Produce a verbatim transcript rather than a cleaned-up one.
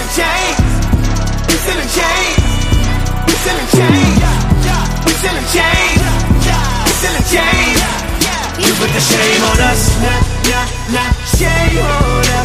selling chains. We selling chains. We selling chains. We selling chains. We selling chains. You put the shame on us. Nah, nah, nah. Shame on us.